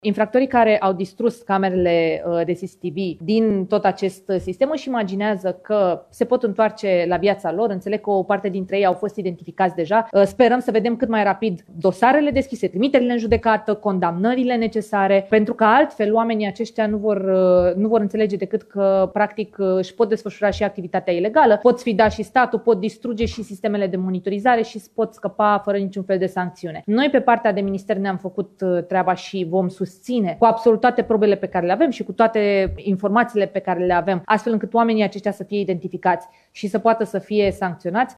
Infractorii care au distrus camerele de CCTV din tot acest sistem își imaginează că se pot întoarce la viața lor. Înțeleg că o parte dintre ei au fost identificați deja. Sperăm să vedem cât mai rapid dosarele deschise, trimiterile în judecată, condamnările necesare, pentru că altfel oamenii aceștia nu vor înțelege decât că practic își pot desfășura și activitatea ilegală, pot sfida și statul, pot distruge și sistemele de monitorizare și pot scăpa fără niciun fel de sancțiune. Noi pe partea de minister ne-am făcut treaba și vom susține cu absolut toate probele pe care le avem și cu toate informațiile pe care le avem, astfel încât oamenii aceștia să fie identificați și să poată să fie sancționați.